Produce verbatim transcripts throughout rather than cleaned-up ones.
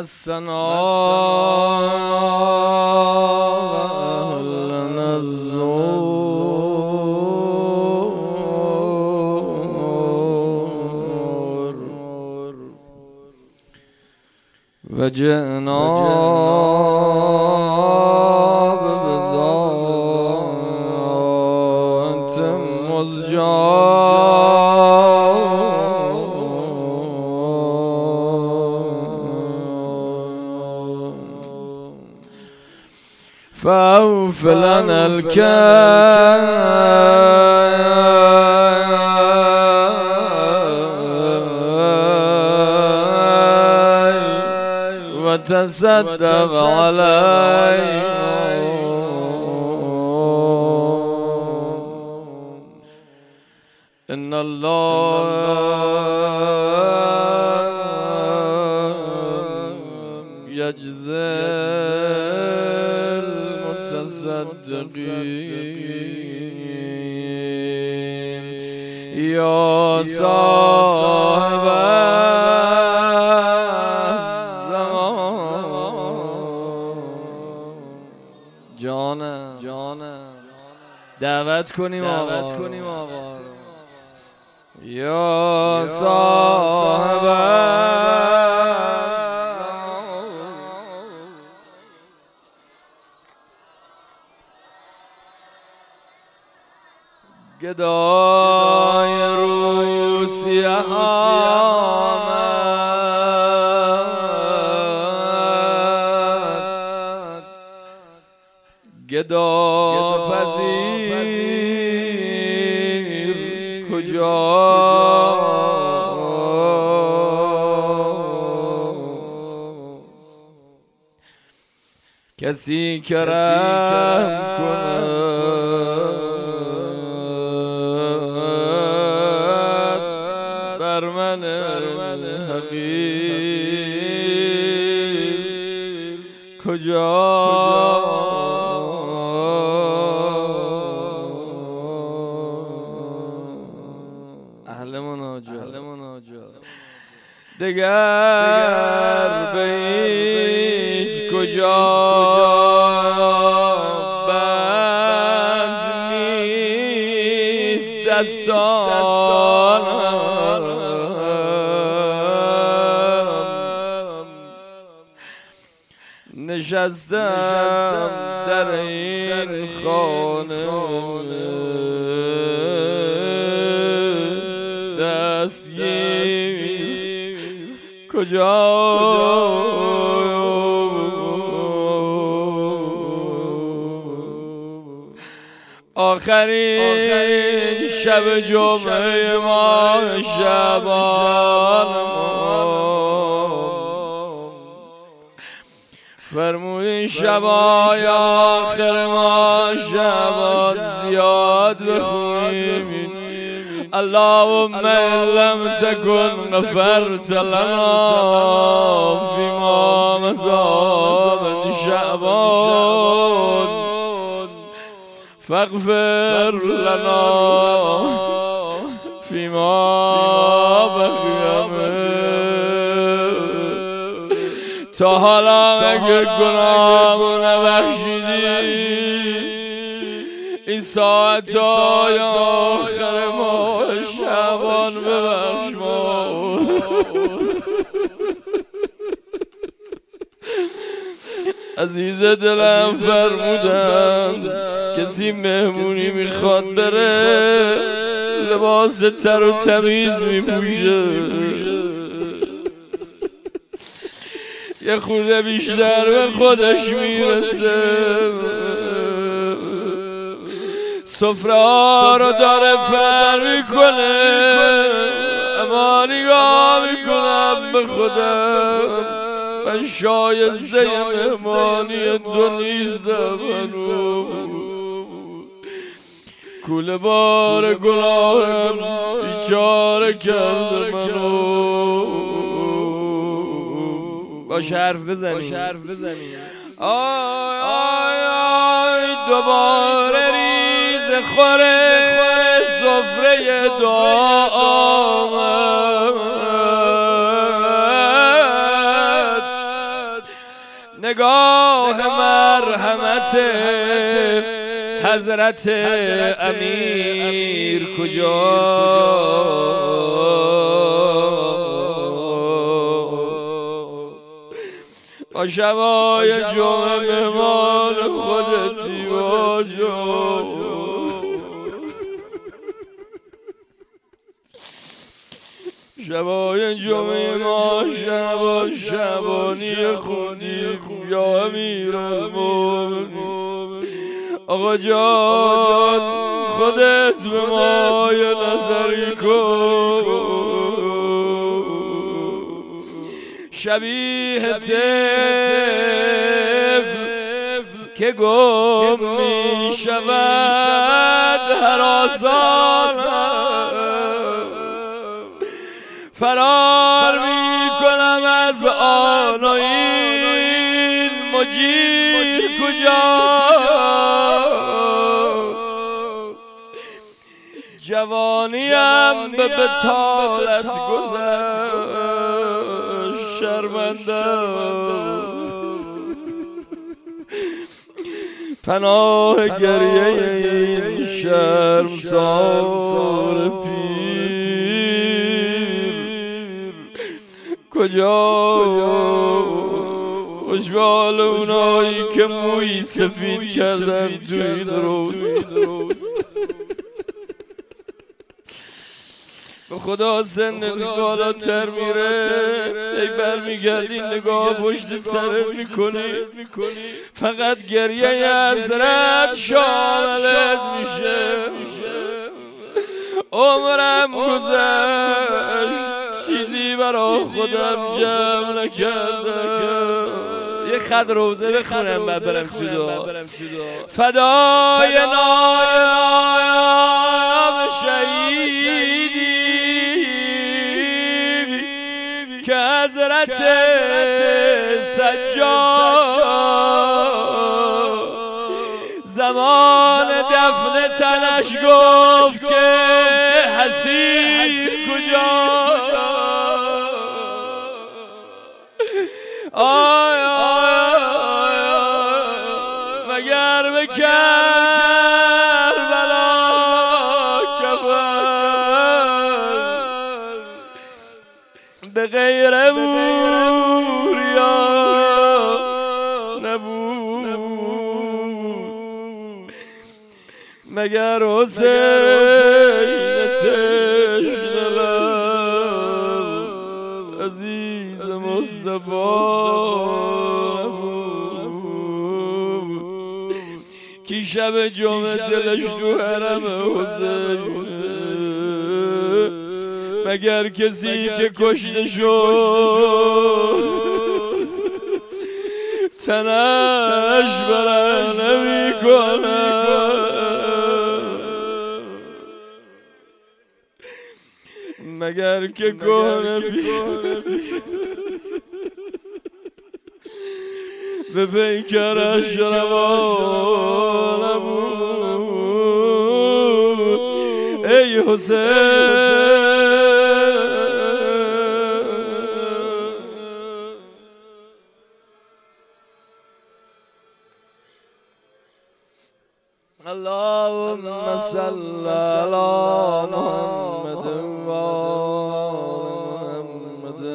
مسنا أهلنا الزور وجئنا ببضاعة مزجاة فأوف لنا الكيل وتصدق علي إن الله يجزي المتصدقين يا صاحب الزمان جانم جانم دعوت کنیم دعوت کنیم آقا یا صاحب گدای روسیه آمد گدا پذیر کجاست کسی که رحم کند بر من حقیر کجا اهل مناجات دگر به هیچ کجا بند نیست دستانم نشستم در این خانه دستگیر کجا آخرین شب جمعه ماه شعبان فرمودین شبای آخر ماه شعبان زیاد بخونیم اللهم لم تكن غفرت لنا فيما مضى من شعبان فاغفر لنا فيما بقي تا حالا اگر گناهمو نبخشیدی این ساعتهای آخر ماه شعبان ببخش ما عزیز دلم فرمودن کسی مهمونی میخواد بره لباس تر و تمیز میپوشه یه خورده بیشتر به خودش میرسه سفره ها رو داره پر میکنه اما نگاه میکنم به خودم من شایسته مهمانی تو نیستم کوله بار گناهم بیچاره کرده منو باش حرف بزنی آی آی آی دوباره ریز خوره سفره دعا آمد نگاه مرحمت حضرت امیر کجا؟ با شبای جمعه مهمان خودتی باجا. شبای جمعه ما شبا شبانی خودی یا امیر المومنین. آقا جان خودت به ما یه نظری کن، شبیه طفل که گم می شود هراسان فرار می کنم از آن و این مجیر کجا؟ جوانیم به بطالت گذشت شرمندم، پناه گریه این شرمسار پیر کجا؟ خوشبال اونایی که موی سفید کردن تو این روز. به خدا زندگی بالاتر میره، ای برمیگردی نگاه پشت سرت میکنی، فقط گریه حسرت شاملت میشه. عمرم گذشت چیزی برا خودم جمع نکردم. یه خط روزه بخونم بعد برم تو دعا. فدای نایب شهیدی که حضرت سجاد زمان دفن تنش گفت که حسیر کجا؟ آی آی مگر به کربلا کفن به غیر بوریا نبود، مگر حسین تشنه لب عزیز مصطفی کی شب جمعه دلش تو حرم حسین، مگر کسی که کشته شد تنش برن نمی کنه، مگر که کنه به پیکرش روانه بود. ای حسین اللهم صل علی محمد و آل محمد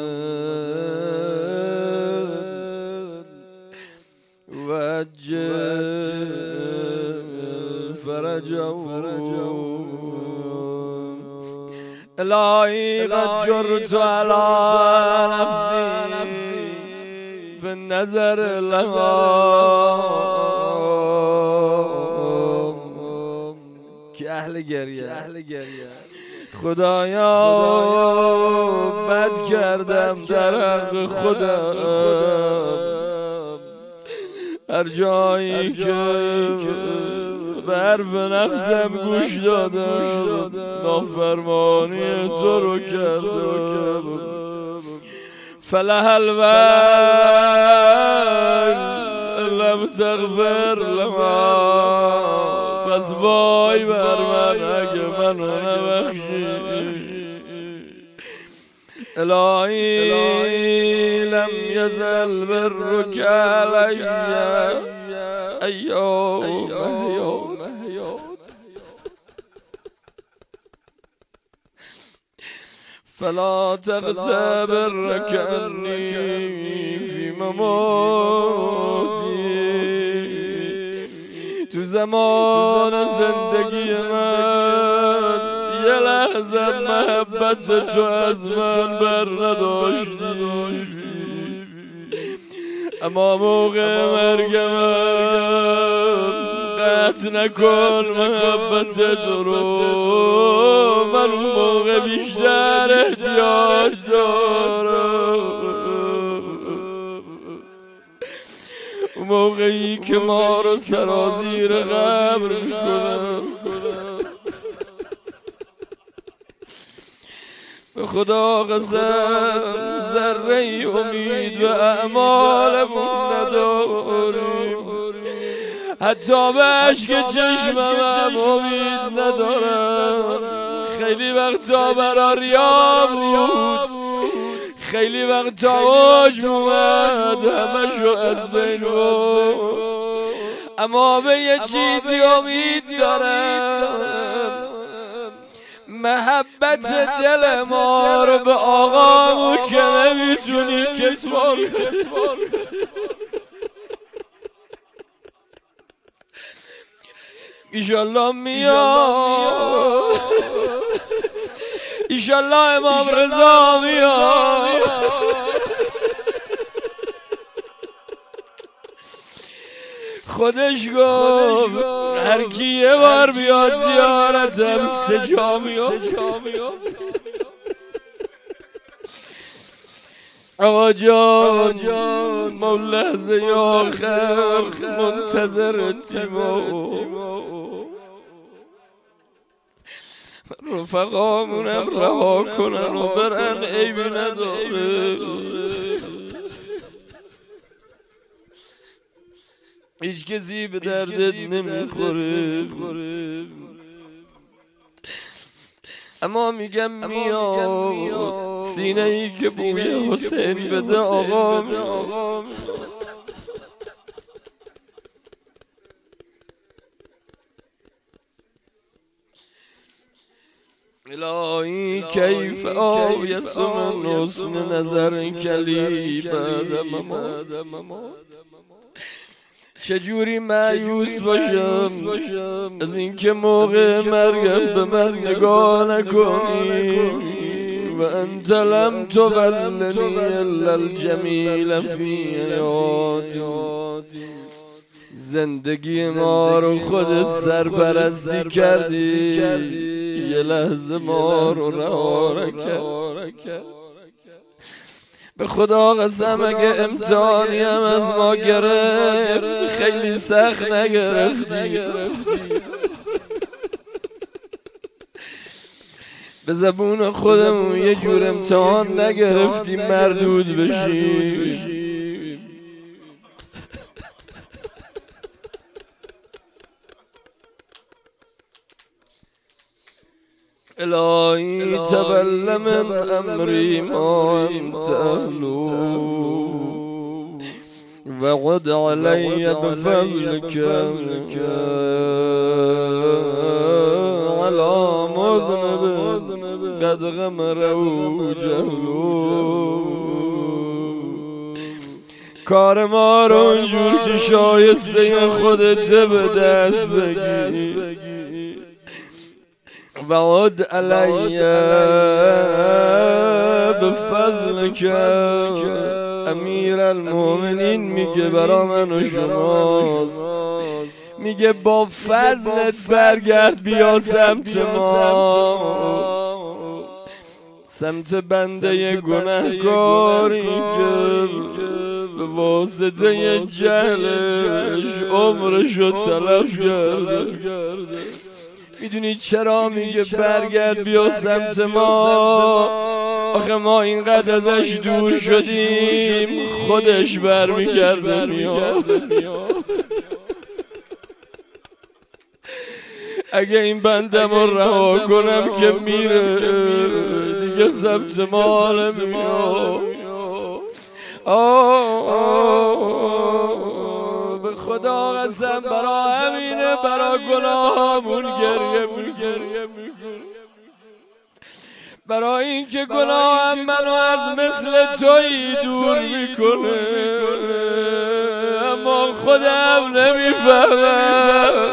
و عجل فرجهم. الهی قد جرت على نفسي في النظر لها که اهل گریه خدایا بد کردم در حق خودم، هر جایی که به حرف نفسم گوش دادم نافرمانی تو رو کردم. فلح الویل لم تغفر لما، پس وای بر من اگه منو نبخشی. الهی لم لم يزل برك علي أيوم أحيوت فلا تغتبرك أني في مماتي تو زمان زندگی من یه لحظه محبت تو از من بر نداشتی، اما موقع مرگ من قطع نکن محبت تو رو، من اون موقع بیشتر احتیاج دارم. اون موقعی که ما رو سرازیر قبر میکنم، به خدا قسم ذره ای امید به اعمالمون نداریم، حتی به عشق چشمم هم امید ندارم. خیلی وقتا برا ریا بود، خیلی وقتا عجب اومد همشو از بین بود، اما به یه چیزی امید دارم، محبت دل ما رو به آقامون که نمیتونی کتمان ایشالله میاد، ایشالله امام رضا میاد. خودش گفت هر کی یه بار بیاد زیارتم سه جا میاد. آقا جان ما لحظه آخر منتظر تیمو، رفقامونم رها کنن و برن عیبی نداره، هیچ کسی به دردت نمیخوره، اما میگم میاد سینه ای که بوی حسین بده آقا. الهی کیف آیس من حسن نظر کلی بعد ممات، چجوری مایوس باشم از اینکه موقع مرگم به من نگاه نکنی، و انت لم تبلنی الا الجمیل فی حیاتی. زندگی ما رو خود سرپرستی کردی، یه لحظه ما رو رها کرد. به خدا قسم اگه امتحانی هم از ما گرفت خیلی سخت نگرفتی، به زبون خودمون یه جور امتحان نگرفتی مردود بشی. الهی تبل من امری ما انت اهلو وعد علی بفضلك على مذنب قد غمره جهلو. کار ما رو اونجور که شایسته خودت به دست بگی، وعد علی بفضلک. امیر المؤمنین میگه برا من و شماست، میگه با فضلت برگرد بیا سمت ما، سمت بنده گناهکاری که به واسطه جهلش عمرشو تلف کرده. میدونی چرا میگه برگرد بیا سمت ما؟ آخه ما اینقدر ازش دور شدیم خودش برمیگرده میاد. اگه این بندم رو رها کنم که میره دیگه سمت ما نمیاد. به خدا قسم برا همینه برا گناهامون گریه میکنم، برای اینکه گناهم منو از مثل تویی دور میکنه، اما خودم نمیفهمم.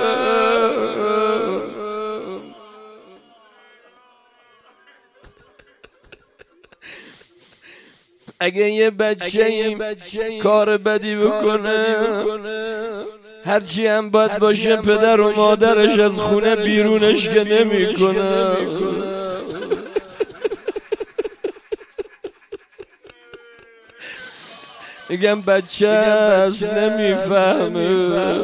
اگه یه بچه این کار بدی بکنه، هرچی هم بد باشه پدر و مادرش از خونه بیرونش که نمیکنه. میگم بچه از نمیفهمه.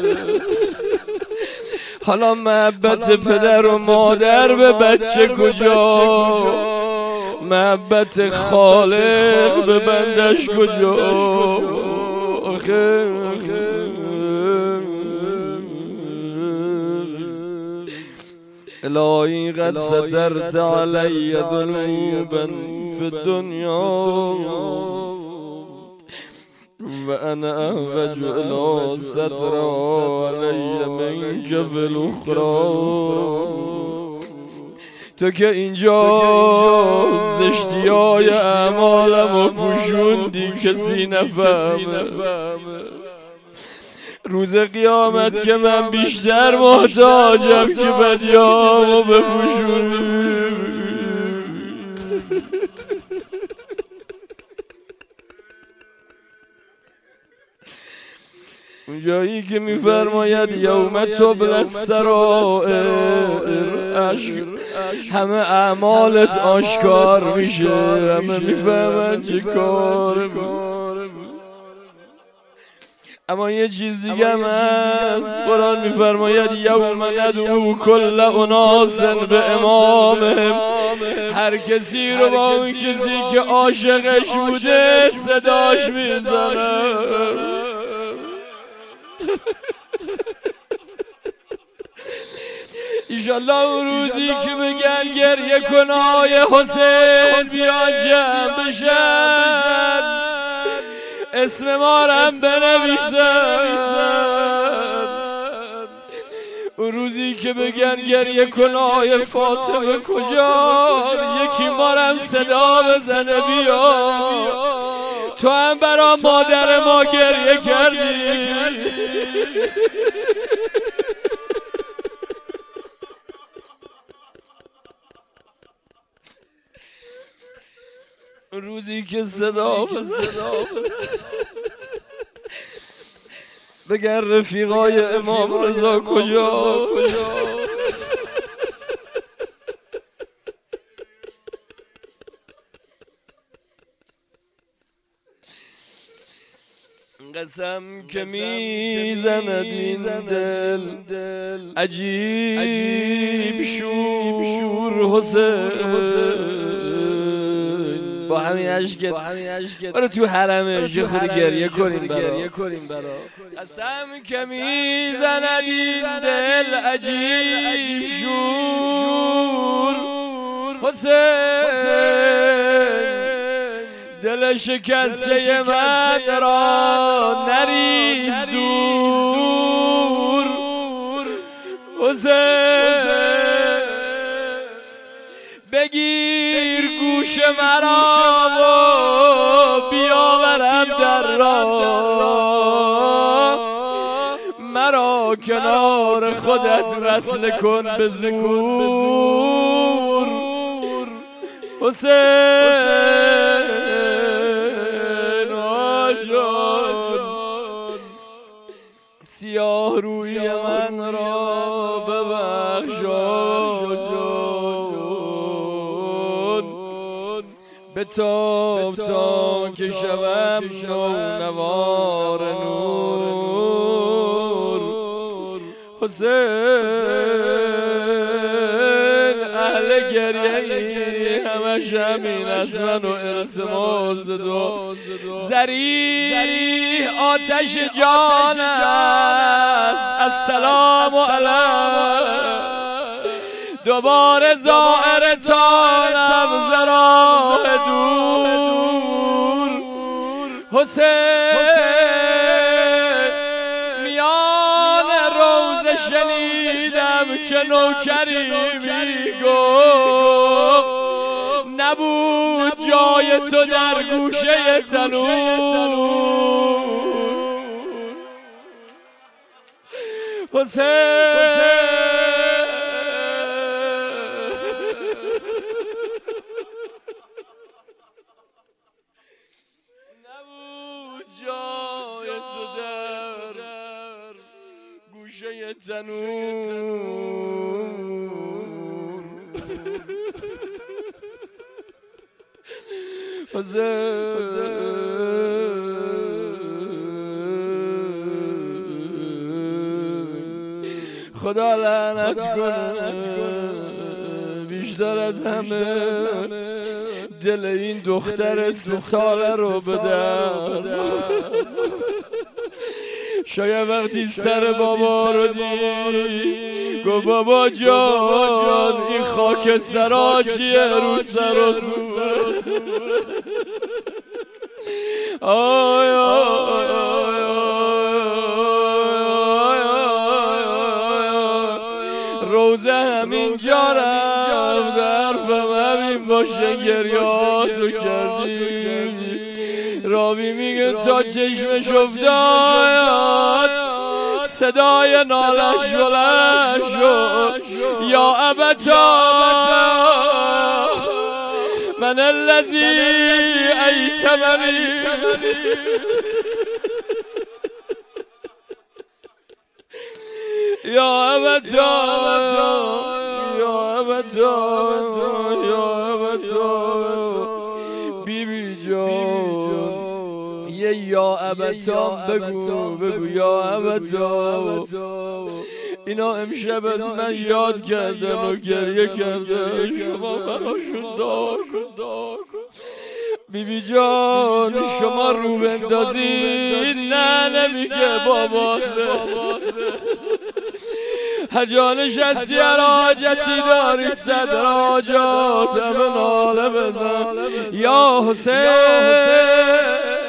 حالا محبت پدر و مادر به بچه کجا؟ محبت خالق به بندش کجا؟ آخه الهی قد سترت علی ذنوبا فی الدنیا و انا احوج الی ستر علی منک فی الاخری. تو که اینجا زشتیای اعمالم و پوشوندی کسی نفهمه. روز قیامت که من بیشتر محتاجم که بدیامو بپوشونی. اونجایی که میفرماید یوم تبلی السرائر، همه اعمالت آشکار میشه، همه میفهمن چه کار بود. اما یه چیز دیگه هم هست، قرآن میفرماید یوم ندعو کل اناس به امامهم، هر کسی رو با اون کسی که عاشقش بوده صداش میزنه. ایشالله اون روزی که بگن گریه کن آی حسین بیان جمع بشن، اسم ما رو هم بنویسن. اون روزی که بگن گریه کن آی فاطمه کجا، یکی ما رو هم صدا بزنه بیا، تو هم برا مادر ما گریه کردی. روزی که صدا به صدا بگن رفیقای امام رضا کجا؟ قسم که میزند این دل عجیب شور حسین، با همین عشقت برو تو حرمش یه خود گریه کنیم برا. قسم که میزند این دل عجیب شور حسین، دل شکسته من را نریز دور حسین، بگیر گوش مرا و بیاورم در راه، مرا کنار خودت وصل کن به زور حسین آجان. سیاه روی من را ببخش بتاب تا که شوم نوار نور حسین. اهل گریه همش همین از من و التماس دو، زریح آتش جان است السلام علیک، دوباره زائرتانم ز راه دور حسین میان روزه شنیدم که نوکری میگفت نبود جای تو در گوشه تنور. حسین نبود جای تو در گوشه تنور. خدا لعنت کنه بیشتر از همه دل این دختر سه ساله رو بدم. شاید وقتی سر بابا رو دید گو بابا جان این خاک سرا چیه رو سر و صورت. آی آی آی روزه همینجا رفت حرفم همین باشه گریاتو کردی. راوی میگه تا چشمش افتاد صدای نالش بلند شد یا ابتا من الذی ایتمنی. یا ابتا یا ابتا یا ابتا بیبی جان یه یا ابتا بگو بگو یا ابتا. اینا امشب از من یاد کردن و گریه کردن شما براشون دعا کن. بیبی جان شما رو بندازید نه نمیگه بابات حجانش هستی هر حاجتی داری صدر حاجات همه ناله بزن یا حسین.